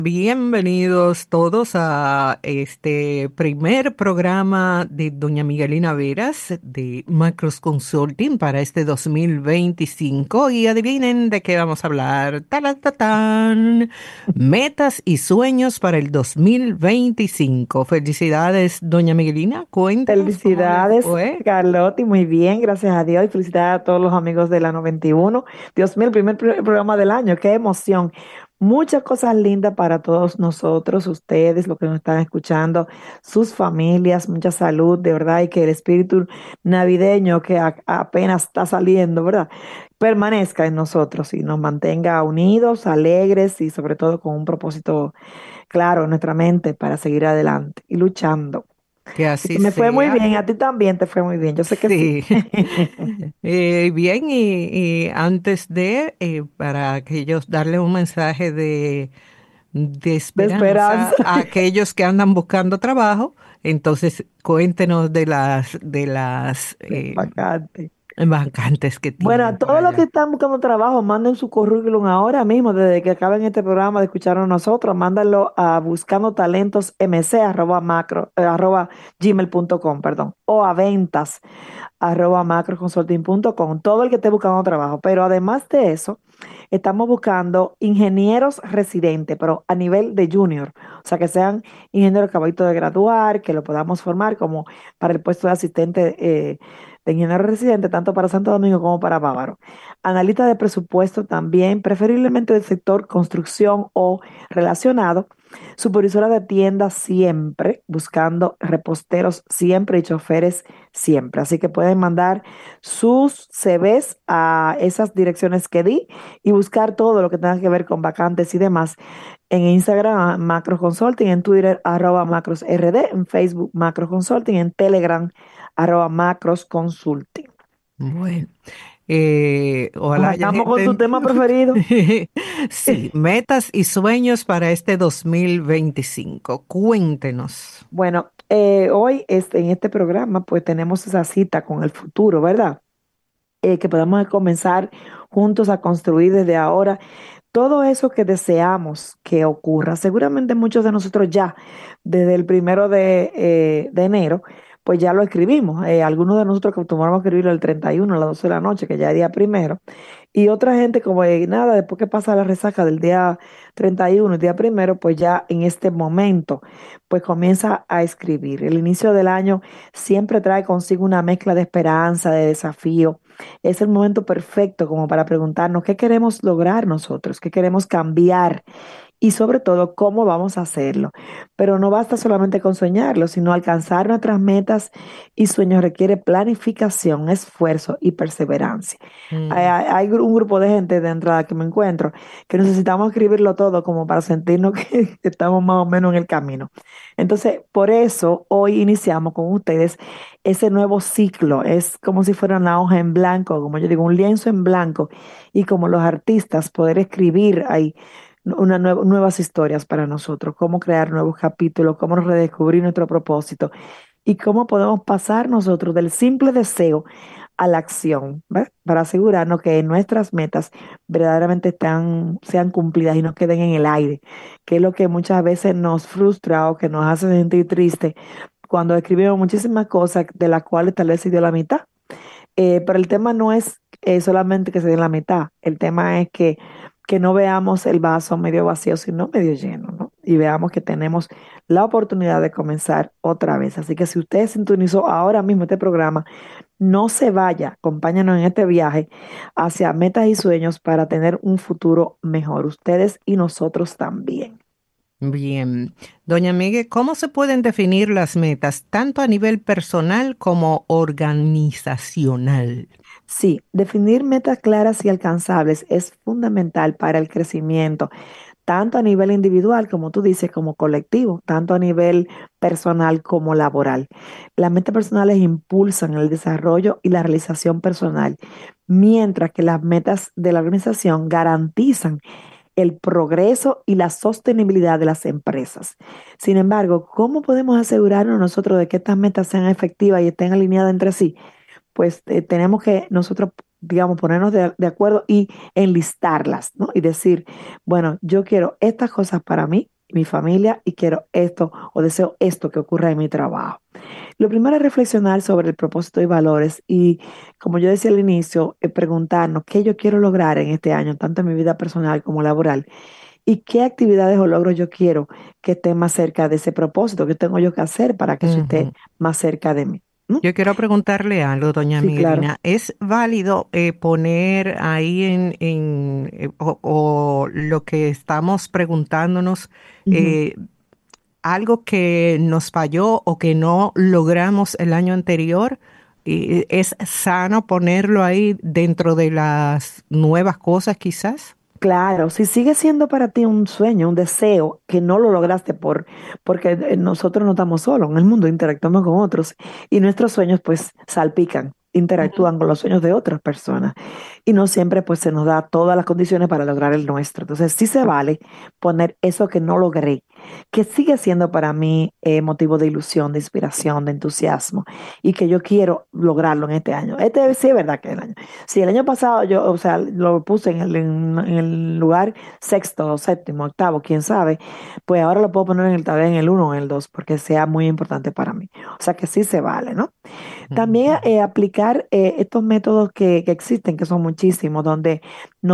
Bienvenidos todos a este primer programa de Doña Miguelina Veras de Macros Consulting para este 2025 y adivinen de qué vamos a hablar. ¡Taratatán! Metas y sueños para el 2025. Felicidades, Doña Miguelina. Cuéntenos cómo les Felicidades, fue. Carlotti, muy bien, gracias a Dios y felicidades a todos los amigos de la 91. Dios mío, el primer programa del año, qué emoción. Muchas cosas lindas para todos nosotros, ustedes, los que nos están escuchando, sus familias, mucha salud, de verdad, y que el espíritu navideño que apenas está saliendo, ¿verdad? Permanezca en nosotros y nos mantenga unidos, alegres y sobre todo con un propósito claro en nuestra mente para seguir adelante y luchando. Que Así así que me fue muy sea. bien, a ti también te fue muy bien, yo sé que sí. Sí. Bien, y antes para aquellos, darle un mensaje de De esperanza esperanza. a aquellos que andan buscando trabajo, entonces cuéntenos de las Bacante. vacantes que Bueno, tienen a por todos los que allá. están buscando trabajo, manden su currículum ahora mismo, desde que acaben este programa de escucharnos nosotros, mándenlo a buscandotalentosmc@gmail.com, perdón, o a ventas@macroconsulting.com, todo el que esté buscando trabajo. Pero además de eso, estamos buscando ingenieros residentes, pero a nivel de junior, o sea, que sean ingenieros acabaditos de graduar, que lo podamos formar como para el puesto de asistente de ingeniero residente, tanto para Santo Domingo como para Bávaro. Analista de presupuesto también, preferiblemente del sector construcción o relacionado. Supervisora de tiendas siempre, buscando reposteros siempre y choferes siempre. Así que pueden mandar sus CVs a esas direcciones que di y buscar todo lo que tenga que ver con vacantes y demás en Instagram, Macros Consulting, en Twitter, @MacrosRD, en Facebook, Macros Consulting, en Telegram, @Macros Consulting. Bueno, ojalá haya Arrancamos con gente tu tema preferido. Sí, metas y sueños para este 2025. Cuéntenos. Bueno, hoy en este programa pues tenemos esa cita con el futuro, ¿verdad? Que podamos comenzar juntos a construir desde ahora todo eso que deseamos que ocurra. Seguramente muchos de nosotros ya, desde el 1 de enero, pues ya lo escribimos. Algunos de nosotros que acostumbramos a escribirlo el 31 a las 12 de la noche, que ya es día primero. Y otra gente como nada, después que pasa la resaca del día 31, el día primero, pues ya en este momento, pues comienza a escribir. El inicio del año siempre trae consigo una mezcla de esperanza, de desafío. Es el momento perfecto como para preguntarnos qué queremos lograr nosotros, qué queremos cambiar y sobre todo cómo vamos a hacerlo. Pero no basta solamente con soñarlo, sino alcanzar nuestras metas y sueños requiere planificación, esfuerzo y perseverancia. Mm. Hay un grupo de gente de entrada que me encuentro que necesitamos escribirlo todo como para sentirnos que estamos más o menos en el camino. Entonces, por eso hoy iniciamos con ustedes ese nuevo ciclo. Es como si fuera una hoja en blanco, como yo digo, un lienzo en blanco y como los artistas poder escribir ahí nuevas historias para nosotros, cómo crear nuevos capítulos, cómo redescubrir nuestro propósito y cómo podemos pasar nosotros del simple deseo a la acción, ¿verdad? Para asegurarnos que nuestras metas verdaderamente sean cumplidas y no queden en el aire, que es lo que muchas veces nos frustra o que nos hace sentir triste cuando escribimos muchísimas cosas de las cuales tal vez se dio la mitad. Pero el tema no es solamente que se dé la mitad, el tema es que no veamos el vaso medio vacío, sino medio lleno, ¿no? Y veamos que tenemos la oportunidad de comenzar otra vez. Así que si usted sintonizó ahora mismo este programa, no se vaya, acompáñanos en este viaje hacia metas y sueños para tener un futuro mejor, ustedes y nosotros también. Bien. Doña Miguel, ¿cómo se pueden definir las metas, tanto a nivel personal como organizacional? Sí, definir metas claras y alcanzables es fundamental para el crecimiento, tanto a nivel individual, como tú dices, como colectivo, tanto a nivel personal como laboral. Las metas personales impulsan el desarrollo y la realización personal, mientras que las metas de la organización garantizan el progreso y la sostenibilidad de las empresas. Sin embargo, ¿cómo podemos asegurarnos nosotros de que estas metas sean efectivas y estén alineadas entre sí? Pues tenemos que nosotros, digamos, ponernos de acuerdo y enlistarlas, ¿no? Y decir, bueno, yo quiero estas cosas para mí, mi familia y quiero esto o deseo esto que ocurra en mi trabajo. Lo primero es reflexionar sobre el propósito y valores y, como yo decía al inicio, preguntarnos qué yo quiero lograr en este año, tanto en mi vida personal como laboral, y qué actividades o logros yo quiero que estén más cerca de ese propósito, que tengo yo que hacer para que eso esté Ujú. más cerca de mí. ¿Mm? Yo quiero preguntarle algo, doña Sí, claro. Miguelina. ¿Es válido poner ahí o lo que estamos preguntándonos, Ujú. eh, algo que nos falló o que no logramos el año anterior? ¿Es sano ponerlo ahí dentro de las nuevas cosas quizás? Claro, si sigue siendo para ti un sueño, un deseo que no lo lograste porque nosotros no estamos solos en el mundo, interactuamos con otros y nuestros sueños pues salpican, Ujú. interactúan con los sueños de otras personas y no siempre pues se nos da todas las condiciones para lograr el nuestro. Entonces sí se vale poner eso que no logré, que sigue siendo para mí motivo de ilusión, de inspiración, de entusiasmo y que yo quiero lograrlo en este año. Este sí es verdad que es el año. Si el año pasado yo, o sea, lo puse en el lugar sexto, séptimo, octavo, quién sabe, pues ahora lo puedo poner en tal vez en el uno o en el dos, porque sea muy importante para mí. O sea que sí se vale, ¿no? También Ujú. aplicar estos métodos que existen, que son muchísimos, donde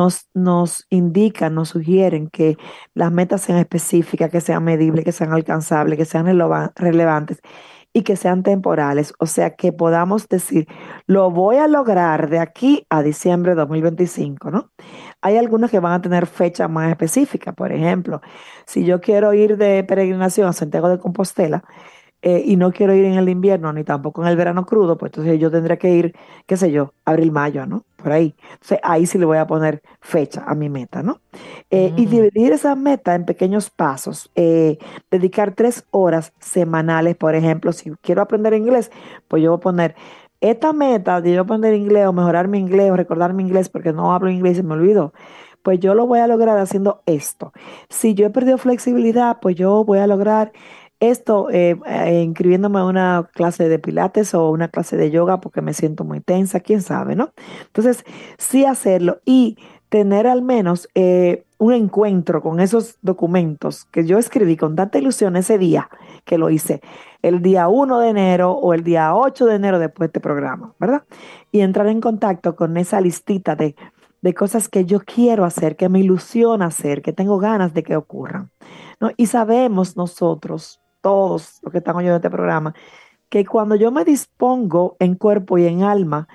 nos indican, nos sugieren que las metas sean específicas, que sean medibles, que sean alcanzables, que sean relevantes y que sean temporales. O sea, que podamos decir, lo voy a lograr de aquí a diciembre de 2025, ¿no? Hay algunos que van a tener fechas más específicas. Por ejemplo, si yo quiero ir de peregrinación a Santiago de Compostela, y no quiero ir en el invierno ni tampoco en el verano crudo, pues entonces yo tendría que ir, qué sé yo, abril, mayo, ¿no? Por ahí. Entonces ahí sí le voy a poner fecha a mi meta, ¿no? Y Mm. dividir esa meta en pequeños pasos. Dedicar 3 horas semanales, por ejemplo, si quiero aprender inglés, pues yo voy a poner esta meta de yo aprender inglés o mejorar mi inglés o recordar mi inglés porque no hablo inglés y se me olvidó. Pues yo lo voy a lograr haciendo esto. Si yo he perdido flexibilidad, pues yo voy a lograr esto, inscribiéndome a una clase de pilates o una clase de yoga porque me siento muy tensa, quién sabe, ¿no? Entonces, sí hacerlo y tener al menos un encuentro con esos documentos que yo escribí con tanta ilusión ese día que lo hice, el día 1 de enero o el día 8 de enero después de este programa, ¿verdad? Y entrar en contacto con esa listita de cosas que yo quiero hacer, que me ilusiona hacer, que tengo ganas de que ocurran, ¿no? Y sabemos nosotros, todos los que están oyendo este programa, que cuando yo me dispongo en cuerpo y en alma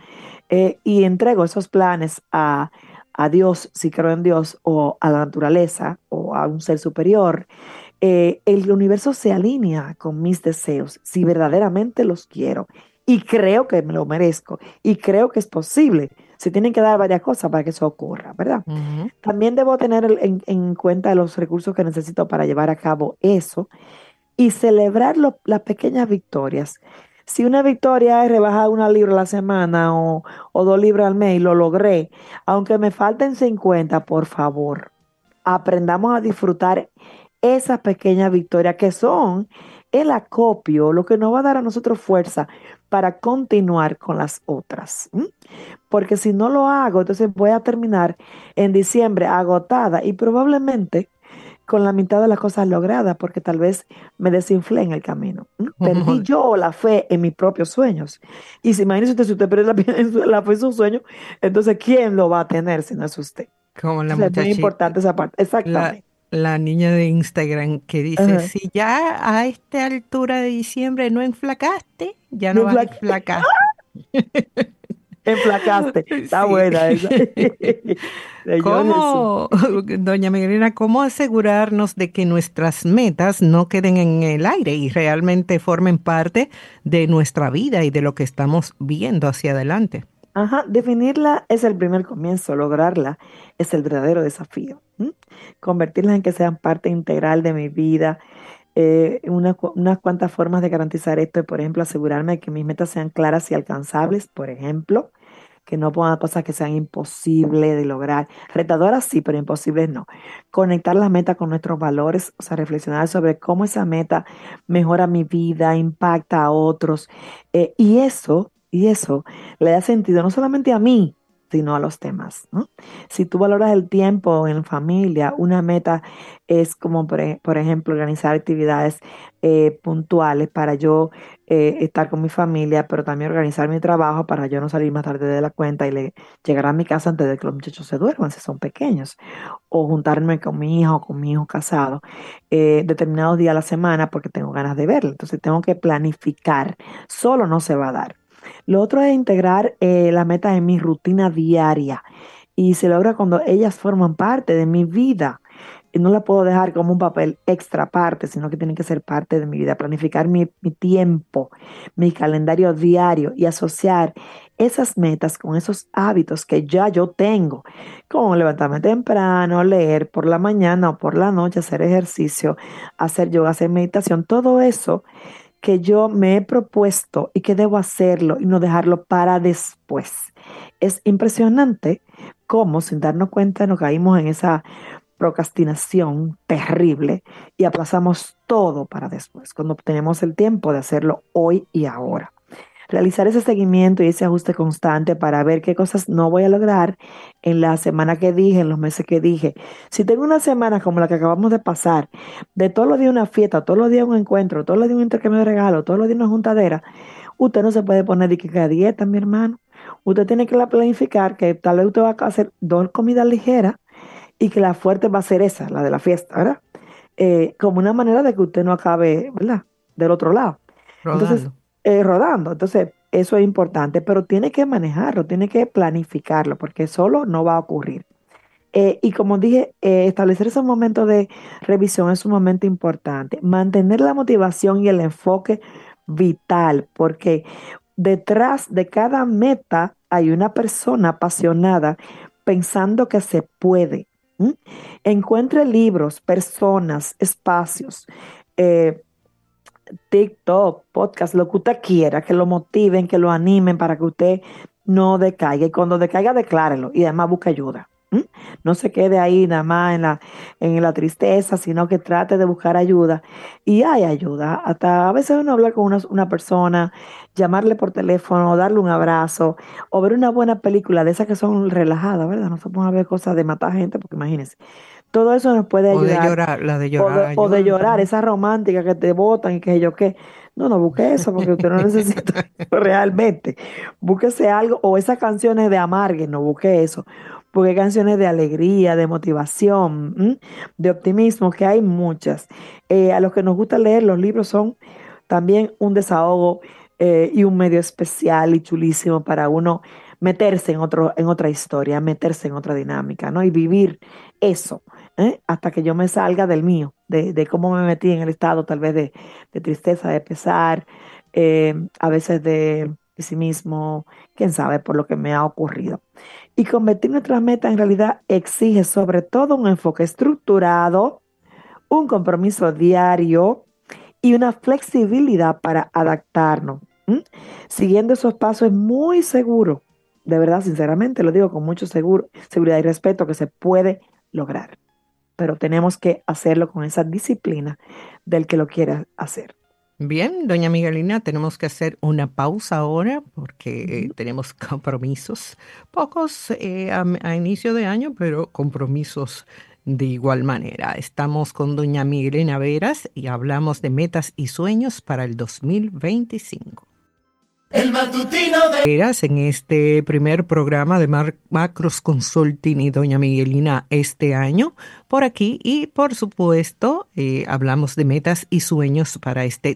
y entrego esos planes a Dios, si creo en Dios, o a la naturaleza, o a un ser superior, el universo se alinea con mis deseos, si verdaderamente los quiero. Y creo que me lo merezco. Y creo que es posible. Se tienen que dar varias cosas para que eso ocurra, ¿verdad? Ujú. También debo tener en cuenta los recursos que necesito para llevar a cabo eso y celebrar las pequeñas victorias. Si una victoria es rebajar 1 libra a la semana o 2 libras al mes y lo logré, aunque me falten 50, por favor, aprendamos a disfrutar esas pequeñas victorias que son el acopio, lo que nos va a dar a nosotros fuerza para continuar con las otras. ¿M? Porque si no lo hago, entonces voy a terminar en diciembre agotada y probablemente con la mitad de las cosas logradas, porque tal vez me desinflé en el camino. Perdí yo la fe en mis propios sueños. Y si imagínese usted, si usted pierde la fe en sus sueños, entonces ¿quién lo va a tener si no es usted? Como la Entonces es muy muchachita, importante esa parte. la, Exactamente. la niña de Instagram que dice, Ajá. si ya a esta altura de diciembre no enflacaste, ya no Me vas a enflaqué. enflacar. Enflacaste. Está Sí. buena esa. Señor Jesús. ¿Cómo, doña Miguelina, cómo asegurarnos de que nuestras metas no queden en el aire y realmente formen parte de nuestra vida y de lo que estamos viendo hacia adelante? Ajá, definirla es el primer comienzo, lograrla es el verdadero desafío. Convertirlas en que sean parte integral de mi vida. Unas cuantas formas de garantizar esto es, por ejemplo, asegurarme de que mis metas sean claras y alcanzables, por ejemplo, que no pongan cosas que sean imposibles de lograr. Retadoras sí, pero imposibles no. Conectar las metas con nuestros valores, o sea, reflexionar sobre cómo esa meta mejora mi vida, impacta a otros. Y eso le da sentido no solamente a mí, sino a los demás, ¿no? Si tú valoras el tiempo en familia, una meta es como, por ejemplo, organizar actividades puntuales para yo estar con mi familia, pero también organizar mi trabajo para yo no salir más tarde de la cuenta y llegar a mi casa antes de que los muchachos se duerman, si son pequeños, o juntarme con mi hija o con mi hijo casado determinados días a la semana porque tengo ganas de verlo. Entonces tengo que planificar, solo no se va a dar. Lo otro es integrar la meta en mi rutina diaria y se logra cuando ellas forman parte de mi vida. Y no la puedo dejar como un papel extra parte, sino que tienen que ser parte de mi vida. Planificar mi tiempo, mi calendario diario y asociar esas metas con esos hábitos que ya yo tengo, como levantarme temprano, leer por la mañana o por la noche, hacer ejercicio, hacer yoga, hacer meditación, todo eso que yo me he propuesto y que debo hacerlo y no dejarlo para después. Es impresionante cómo sin darnos cuenta nos caímos en esa procrastinación terrible y aplazamos todo para después, cuando tenemos el tiempo de hacerlo hoy y ahora. Realizar ese seguimiento y ese ajuste constante para ver qué cosas no voy a lograr en la semana que dije, en los meses que dije. Si tengo una semana como la que acabamos de pasar, de todos los días una fiesta, todos los días un encuentro, todos los días un intercambio de regalos, todos los días una juntadera, usted no se puede poner de que a dieta, mi hermano. Usted tiene que planificar que tal vez usted va a hacer dos comidas ligeras y que la fuerte va a ser esa, la de la fiesta, ¿verdad? Como una manera de que usted no acabe, ¿verdad? Del otro lado. Entonces, Rodando. rodando. Entonces, eso es importante, pero tiene que manejarlo, tiene que planificarlo, porque solo no va a ocurrir. Y como dije, establecer esos momentos de revisión es un momento importante. Mantener la motivación y el enfoque vital, porque detrás de cada meta hay una persona apasionada pensando que se puede. ¿M? Encuentre libros, personas, espacios, eh, TikTok, podcast, lo que usted quiera, que lo motiven, que lo animen para que usted no decaiga. Y cuando decaiga, declárelo y además busque ayuda. ¿M? No se quede ahí nada más en la tristeza, sino que trate de buscar ayuda. Y hay ayuda. Hasta a veces uno habla con una persona, llamarle por teléfono, darle un abrazo, o ver una buena película de esas que son relajadas, ¿verdad? No se pongan a ver cosas de matar gente, porque imagínense. Todo eso nos puede O de ayudar llorar, la de llorar o de ayudan llorar, también. esa romántica que te botan y que yo qué. No, no busque eso porque usted no necesita eso realmente. Búsquese algo, o esas canciones de amargue, no busque eso. Busque canciones de alegría, de motivación, ¿m? De optimismo, que hay muchas. A los que nos gusta leer, los libros son también un desahogo y un medio especial y chulísimo para uno meterse en otra historia, meterse en otra dinámica, ¿no? Y vivir eso hasta que yo me salga del mío, de cómo me metí en el estado tal vez de tristeza, de pesar, a veces de pesimismo, quién sabe por lo que me ha ocurrido. Y convertir nuestras metas en realidad exige sobre todo un enfoque estructurado, un compromiso diario y una flexibilidad para adaptarnos. ¿M? Siguiendo esos pasos es muy seguro, de verdad, sinceramente, lo digo con mucho seguridad y respeto, que se puede lograr, pero tenemos que hacerlo con esa disciplina del que lo quiera hacer. Bien, doña Miguelina, tenemos que hacer una pausa ahora porque Ujú. tenemos compromisos, pocos a inicio de año, pero compromisos de igual manera. Estamos con doña Miguelina Veras y hablamos de metas y sueños para el 2025. El matutino de Veras en este primer programa de Macros Consulting y doña Miguelina este año por aquí y por supuesto hablamos de metas y sueños para este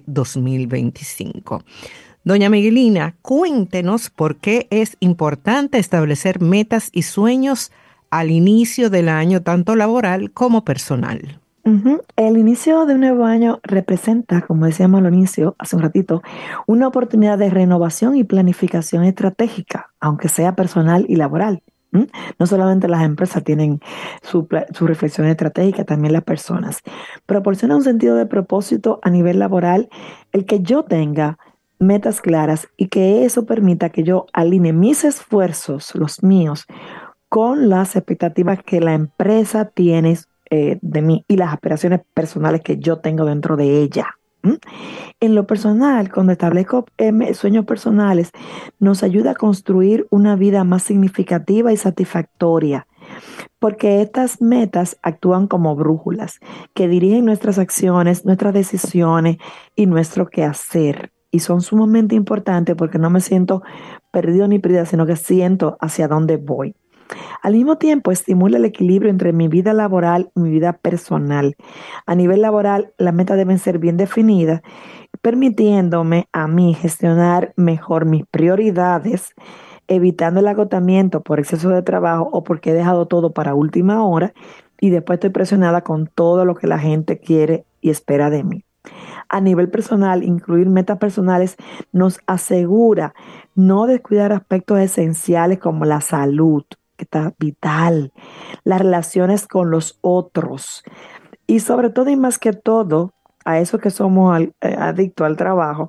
2025. Doña Miguelina, cuéntenos por qué es importante establecer metas y sueños al inicio del año, tanto laboral como personal. Ujú. El inicio de un nuevo año representa, como decíamos al inicio, hace un ratito, una oportunidad de renovación y planificación estratégica, aunque sea personal y laboral. ¿M? No solamente las empresas tienen su reflexión estratégica, también las personas. Proporciona un sentido de propósito a nivel laboral, el que yo tenga metas claras y que eso permita que yo alinee mis esfuerzos, los míos, con las expectativas que la empresa tiene de mí y las aspiraciones personales que yo tengo dentro de ella. En lo personal, cuando establezco sueños personales, nos ayuda a construir una vida más significativa y satisfactoria, porque estas metas actúan como brújulas que dirigen nuestras acciones, nuestras decisiones y nuestro quehacer. Y son sumamente importantes porque no me siento perdido ni perdida, sino que siento hacia dónde voy. Al mismo tiempo, estimula el equilibrio entre mi vida laboral y mi vida personal. A nivel laboral, las metas deben ser bien definidas, permitiéndome a mí gestionar mejor mis prioridades, evitando el agotamiento por exceso de trabajo o porque he dejado todo para última hora y después estoy presionada con todo lo que la gente quiere y espera de mí. A nivel personal, incluir metas personales nos asegura no descuidar aspectos esenciales como la salud, que está vital, las relaciones con los otros y sobre todo y más que todo, a eso que somos adictos al trabajo,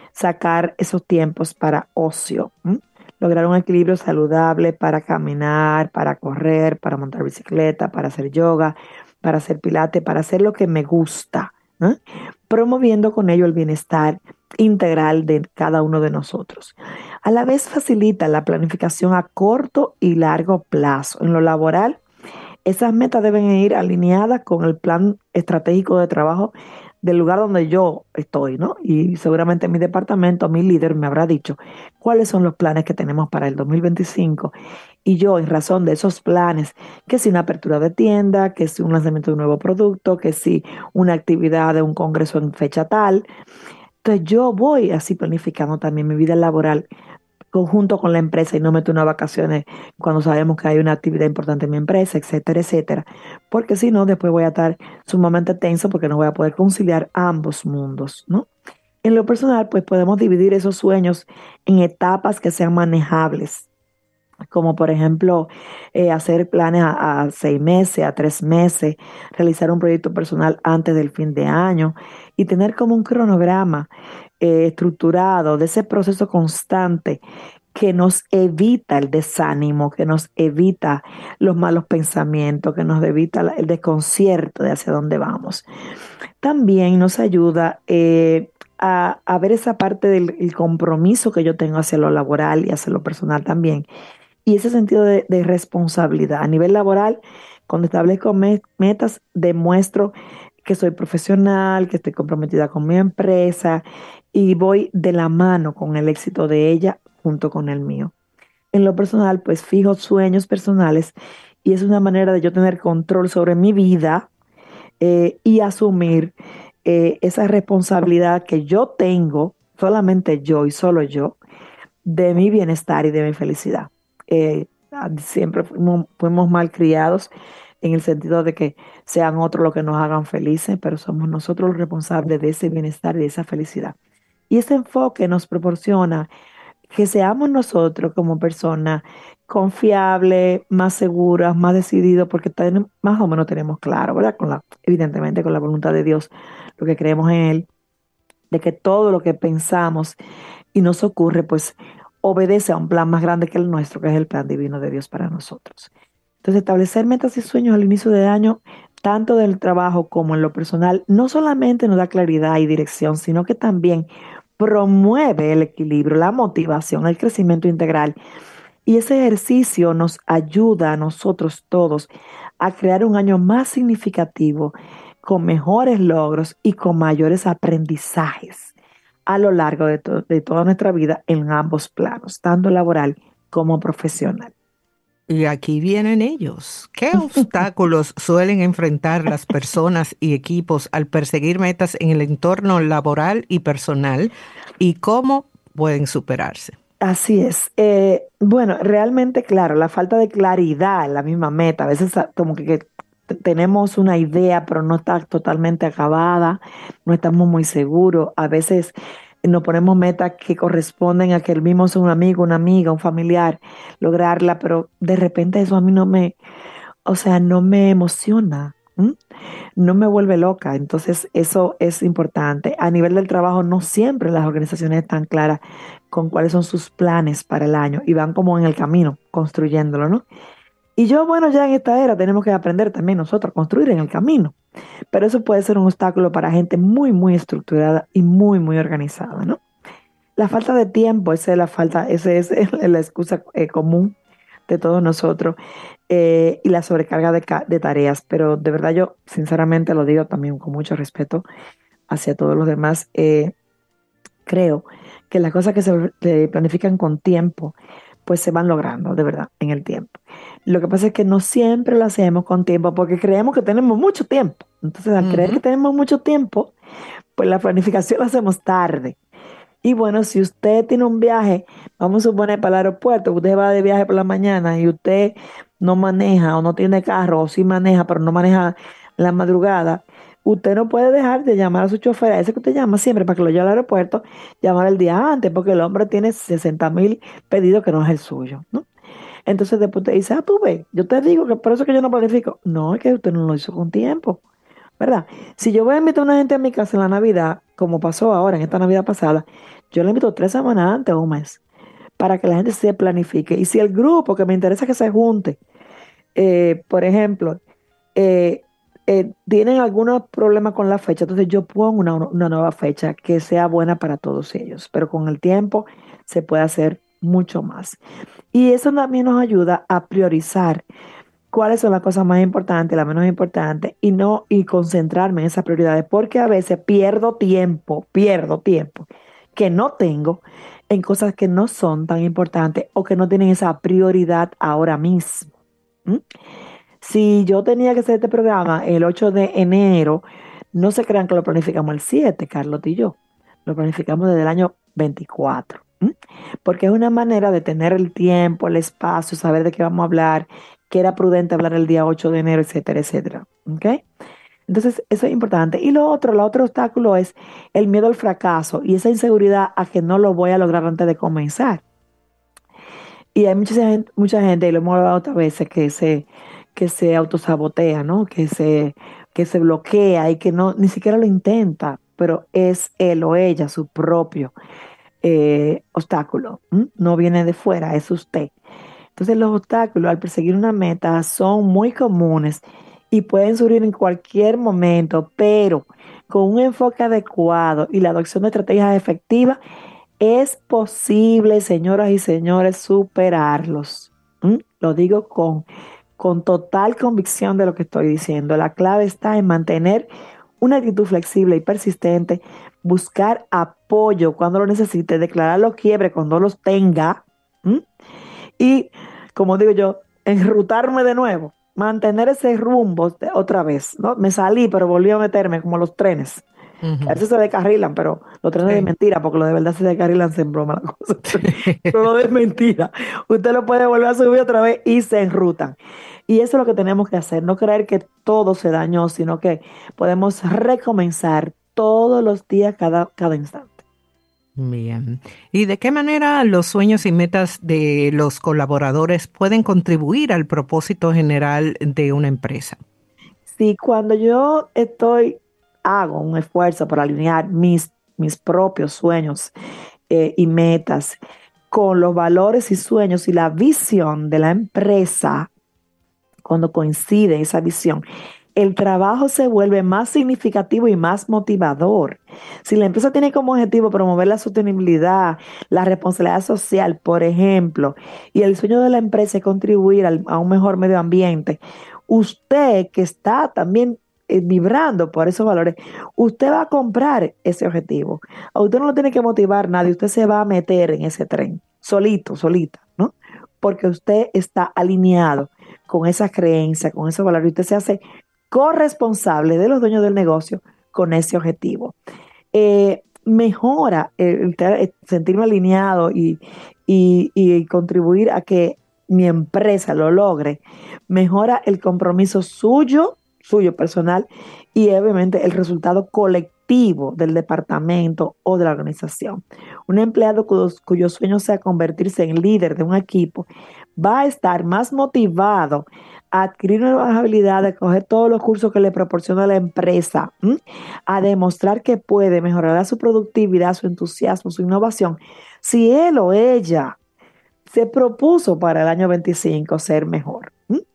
sacar esos tiempos para ocio. Lograr un equilibrio saludable para caminar, para correr, para montar bicicleta, para hacer yoga, para hacer pilates, para hacer lo que me gusta, ¿eh? Promoviendo con ello el bienestar integral de cada uno de nosotros. A la vez facilita la planificación a corto y largo plazo. En lo laboral, esas metas deben ir alineadas con el plan estratégico de trabajo del lugar donde yo estoy, ¿no? Y seguramente mi departamento, mi líder me habrá dicho cuáles son los planes que tenemos para el 2025. Y yo, en razón de esos planes, que si una apertura de tienda, que si un lanzamiento de un nuevo producto, que si una actividad de un congreso en fecha tal, entonces yo voy así planificando también mi vida laboral conjunto con la empresa y no meto unas vacaciones cuando sabemos que hay una actividad importante en mi empresa, etcétera, etcétera. Porque si no, después voy a estar sumamente tenso porque no voy a poder conciliar ambos mundos, ¿no? En lo personal, pues podemos dividir esos sueños en etapas que sean manejables, como por ejemplo hacer planes a 6 meses, a 3 meses, realizar un proyecto personal antes del fin de año y tener como un cronograma estructurado de ese proceso constante que nos evita el desánimo, que nos evita los malos pensamientos, que nos evita el desconcierto de hacia dónde vamos. También nos ayuda a ver esa parte del compromiso que yo tengo hacia lo laboral y hacia lo personal también. Y ese sentido de responsabilidad. A nivel laboral, cuando establezco metas, demuestro que soy profesional, que estoy comprometida con mi empresa y voy de la mano con el éxito de ella junto con el mío. En lo personal, pues fijo sueños personales y es una manera de yo tener control sobre mi vida y asumir esa responsabilidad que yo tengo, solamente yo y solo yo, de mi bienestar y de mi felicidad. Siempre fuimos mal criados en el sentido de que sean otros los que nos hagan felices, pero somos nosotros los responsables de ese bienestar y de esa felicidad. Y ese enfoque nos proporciona que seamos nosotros como personas confiables, más seguras, más decididos, porque más o menos tenemos claro, ¿verdad? Evidentemente con la voluntad de Dios, lo que creemos en Él, de que todo lo que pensamos y nos ocurre, pues obedece a un plan más grande que el nuestro, que es el plan divino de Dios para nosotros. Entonces, establecer metas y sueños al inicio del año, tanto del trabajo como en lo personal, no solamente nos da claridad y dirección, sino que también promueve el equilibrio, la motivación, el crecimiento integral. Y ese ejercicio nos ayuda a nosotros todos a crear un año más significativo, con mejores logros y con mayores aprendizajes a lo largo de toda nuestra vida en ambos planos, tanto laboral como profesional. Y aquí vienen ellos. ¿Qué obstáculos suelen enfrentar las personas y equipos al perseguir metas en el entorno laboral y personal y cómo pueden superarse? Así es. Bueno, realmente, claro, la falta de claridad en la misma meta. A veces como que tenemos una idea, pero no está totalmente acabada, no estamos muy seguros. A veces nos ponemos metas que corresponden a que el mismo sea un amigo, una amiga, un familiar, lograrla, pero de repente eso a mí no me emociona. No me vuelve loca. Entonces, eso es importante. A nivel del trabajo, no siempre las organizaciones están claras con cuáles son sus planes para el año y van como en el camino construyéndolo, ¿no? Y yo, bueno, ya en esta era tenemos que aprender también nosotros a construir en el camino. Pero eso puede ser un obstáculo para gente muy, muy estructurada y muy, muy organizada, ¿no? La falta de tiempo, esa es la excusa común de todos nosotros, y la sobrecarga de tareas. Pero de verdad yo sinceramente lo digo también con mucho respeto hacia todos los demás. Creo que las cosas que se planifican con tiempo, pues se van logrando de verdad en el tiempo. Lo que pasa es que no siempre lo hacemos con tiempo porque creemos que tenemos mucho tiempo. Entonces, al creer que tenemos mucho tiempo, pues la planificación la hacemos tarde. Y bueno, si usted tiene un viaje, vamos a suponer para el aeropuerto, usted va de viaje por la mañana y usted no maneja o no tiene carro, o sí maneja, pero no maneja en la madrugada, usted no puede dejar de llamar a su chofer, a ese que usted llama siempre para que lo lleve al aeropuerto, llamar el día antes, porque el hombre tiene 60,000 pedidos que no es el suyo, ¿no? Entonces después usted dice, tú ves, yo te digo que por eso es que yo no planifico. No, es que usted no lo hizo con tiempo, ¿verdad? Si yo voy a invitar a una gente a mi casa en la Navidad, como pasó ahora, en esta Navidad pasada, yo la invito 3 semanas antes o un mes, para que la gente se planifique. Y si el grupo que me interesa que se junte, por ejemplo, eh, tienen algunos problemas con la fecha, entonces yo pongo una nueva fecha que sea buena para todos ellos, pero con el tiempo se puede hacer mucho más. Y eso también nos ayuda a priorizar cuáles son las cosas más importantes, las menos importantes, y concentrarme en esas prioridades, porque a veces pierdo tiempo que no tengo en cosas que no son tan importantes o que no tienen esa prioridad ahora mismo. ¿Mm? Si yo tenía que hacer este programa el 8 de enero, no se crean que lo planificamos el 7, Carlos y yo. Lo planificamos desde el año 24. Porque es una manera de tener el tiempo, el espacio, saber de qué vamos a hablar, que era prudente hablar el día 8 de enero, etcétera, etcétera. ¿Ok? Entonces, eso es importante. Y el otro obstáculo es el miedo al fracaso y esa inseguridad a que no lo voy a lograr antes de comenzar. Y hay mucha gente, y lo hemos hablado otras veces, que se autosabotea, ¿no? Que se bloquea y que no, ni siquiera lo intenta, pero es él o ella su propio obstáculo. No viene de fuera, es usted. Entonces los obstáculos al perseguir una meta son muy comunes y pueden surgir en cualquier momento, pero con un enfoque adecuado y la adopción de estrategias efectivas es posible, señoras y señores, superarlos. Lo digo con total convicción de lo que estoy diciendo. La clave está en mantener una actitud flexible y persistente, buscar apoyo cuando lo necesite, declarar los quiebres cuando los tenga, y, como digo yo, enrutarme de nuevo, mantener ese rumbo otra vez, ¿no? Me salí, pero volví a meterme como los trenes. A veces se descarrilan, pero los trenes de Sí. mentira, porque los de verdad se descarrilan, se broma la cosa. Pero lo de mentira, usted lo puede volver a subir otra vez y se enrutan. Y eso es lo que tenemos que hacer, no creer que todo se dañó, sino que podemos recomenzar todos los días, cada instante. Bien. ¿Y de qué manera los sueños y metas de los colaboradores pueden contribuir al propósito general de una empresa? Si cuando yo hago un esfuerzo por alinear mis propios sueños y metas con los valores y sueños y la visión de la empresa, cuando coincide esa visión, el trabajo se vuelve más significativo y más motivador. Si la empresa tiene como objetivo promover la sostenibilidad, la responsabilidad social, por ejemplo, y el sueño de la empresa es contribuir a un mejor medio ambiente, usted que está también vibrando por esos valores, usted va a comprar ese objetivo. A usted no lo tiene que motivar nadie, usted se va a meter en ese tren, solito, solita, ¿no? Porque usted está alineado con esa creencia, con esos valores, y usted se hace corresponsable de los dueños del negocio con ese objetivo. Mejora el sentirme alineado y contribuir a que mi empresa lo logre. Mejora el compromiso suyo personal y obviamente el resultado colectivo del departamento o de la organización. Un empleado cuyo sueño sea convertirse en líder de un equipo va a estar más motivado a adquirir nuevas habilidades, a coger todos los cursos que le proporciona la empresa, a demostrar que puede mejorar su productividad, su entusiasmo, su innovación. Si él o ella se propuso para el año 25 ser mejor.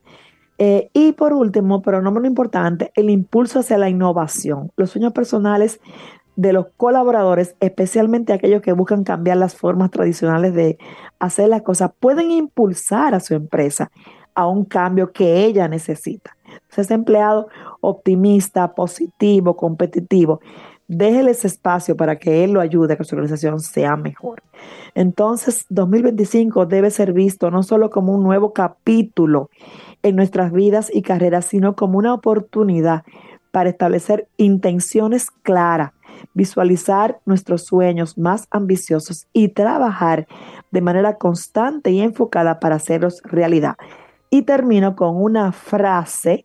Y por último, pero no menos importante, el impulso hacia la innovación. Los sueños personales de los colaboradores, especialmente aquellos que buscan cambiar las formas tradicionales de hacer las cosas, pueden impulsar a su empresa a un cambio que ella necesita. Entonces, ese empleado optimista, positivo, competitivo, déjele ese espacio para que él lo ayude a que su organización sea mejor. Entonces, 2025 debe ser visto no solo como un nuevo capítulo en nuestras vidas y carreras, sino como una oportunidad para establecer intenciones claras, visualizar nuestros sueños más ambiciosos y trabajar de manera constante y enfocada para hacerlos realidad. Y termino con una frase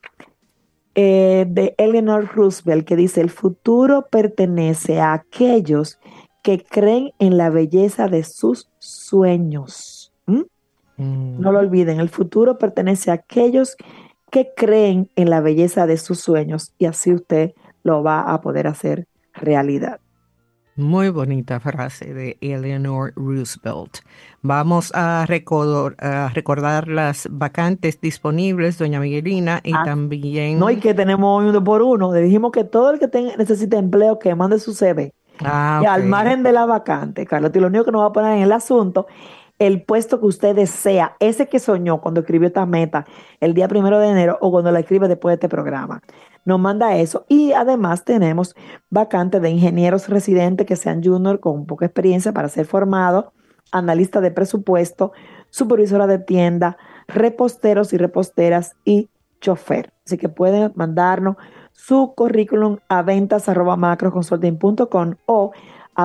de Eleanor Roosevelt que dice: el futuro pertenece a aquellos que creen en la belleza de sus sueños. No lo olviden, el futuro pertenece a aquellos que creen en la belleza de sus sueños, y así usted lo va a poder hacer realidad. Muy bonita frase de Eleanor Roosevelt. Vamos a recordar las vacantes disponibles, doña Miguelina, y también... No, y que tenemos uno por uno. Le dijimos que todo el que necesite empleo, que mande su CV. Y al margen de la vacante, Carlos, y lo único que nos va a poner en el asunto, el puesto que usted desea, ese que soñó cuando escribió esta meta el día 1 de enero o cuando la escribe después de este programa. Nos manda eso. Y además tenemos vacantes de ingenieros residentes que sean junior con poca experiencia para ser formados, analista de presupuesto, supervisora de tienda, reposteros y reposteras y chofer. Así que pueden mandarnos su currículum a ventas@macrosconsulting.com o a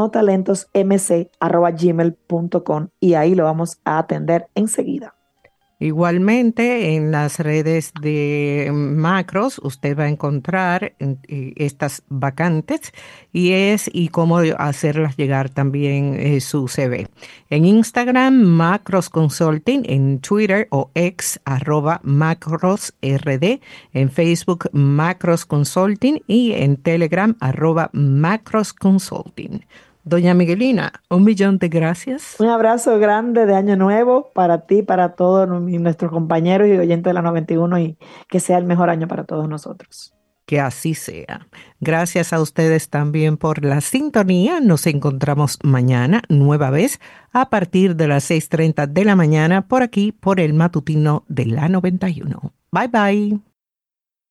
buscandotalontosmc@gmail.com, y ahí lo vamos a atender enseguida. Igualmente, en las redes de Macros usted va a encontrar estas vacantes y cómo hacerlas llegar también su CV. En Instagram, Macros Consulting, en Twitter o X, @MacrosRD, en Facebook, Macros Consulting, y en Telegram, @Macros Consulting. Doña Miguelina, 1.000.000 de gracias. Un abrazo grande de Año Nuevo para ti, para todos nuestros compañeros y oyentes de la 91, y que sea el mejor año para todos nosotros. Que así sea. Gracias a ustedes también por la sintonía. Nos encontramos mañana, nueva vez, a partir de las 6:30 de la mañana, por aquí, por el matutino de la 91. Bye, bye.